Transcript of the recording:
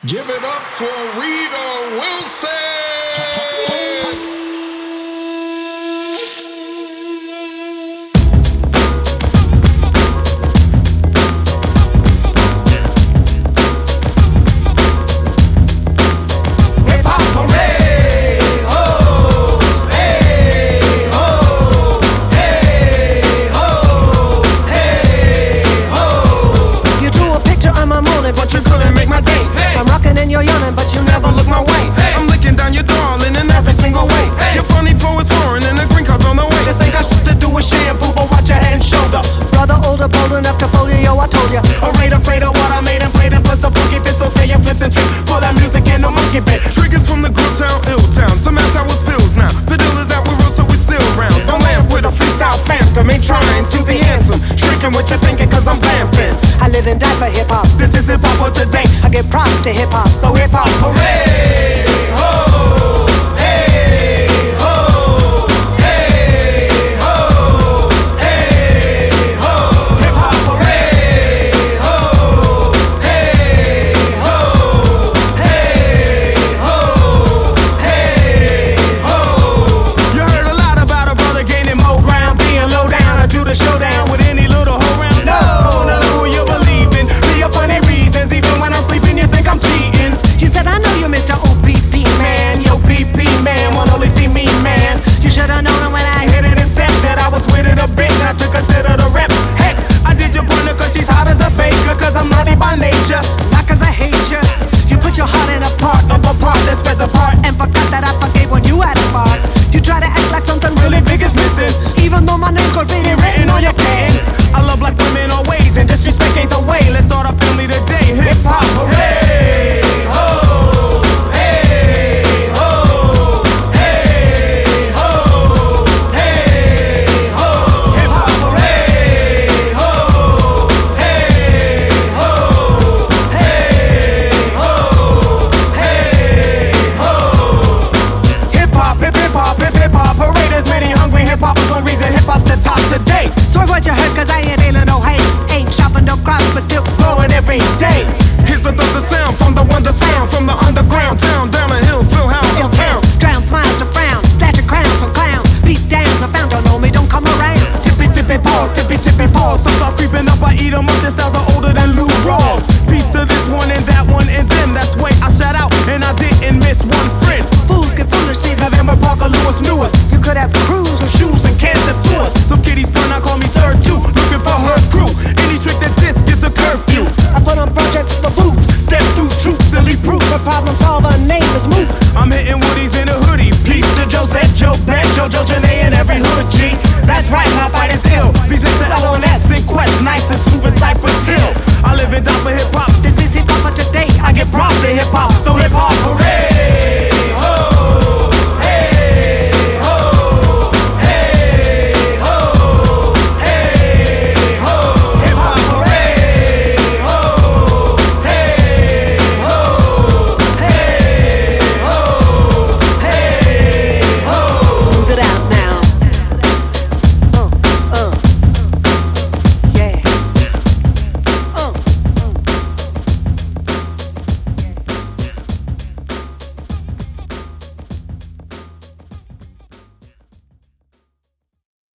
Give it up for Rita Wilson! But you couldn't make my day. Hey. I'm rocking and you're yawning, but you never look my way. Hey. I'm licking down your darling in every single way. Hey. Your funny flow is foreign and the green card's on the way. This ain't got shit to do with shampoo, but watch your head and shoulder. Brother older, bold enough to fold you, yo, I told ya. Afraid of what I made and played and plus a funky fit, so say your flips and tricks for that music and the monkey bit. Triggers from the good town, ill town, so that's how it feels now. The deal is that we're real, so we still round. Don't lamp with a freestyle phantom, ain't trying to be handsome. Shrinking what you're thinking, cause I'm vamping. I live and die for hip-hop. This is hip-hop for today. I give props to hip-hop, so hip-hop, hooray! Ho! Hey! Ho! Hey! Ho! Hey! Ho! Hip-hop, hooray! Ho! Hey! Ho! Hey! Ho! Hey! Ho! You heard a lot about a brother gaining more ground, being low down. I do the showdown with any little hoe round. No! Who you believe in? Be your funny reasons, even when I'm sleeping, you think I'm cheating. You said I know you, Mr. OPP man. Yo, PP man, won't only see me man. You should've known when I hit it instead that I was with it a bit, not to consider the rep. Heck, I did your partner cause she's hot as a baker, cause I'm naughty by nature, not cause I hate you. You put your heart in a part of a part that spreads apart, and forgot that I forgave when you had a spark. You try to act like something really big is missing, even though my name's graffiti written on your can. I love black women always, and disrespect ain't the way. Let's start our family today. Hip hop, hooray! Ho! Hey! Ho! Hey! Ho! Hey! Ho! Hip hop, hooray! Ho! Hey! Ho! Hey! Ho! Hey! Ho! Hip hop, hip hop, hooray! There's many hungry hip hoppers. One reason hip hop's the top today. Sorry what you heard, cause I ain't feeling no hate. Ain't chopping no crops, but still growing every day. Here's another sound from the wonders found from the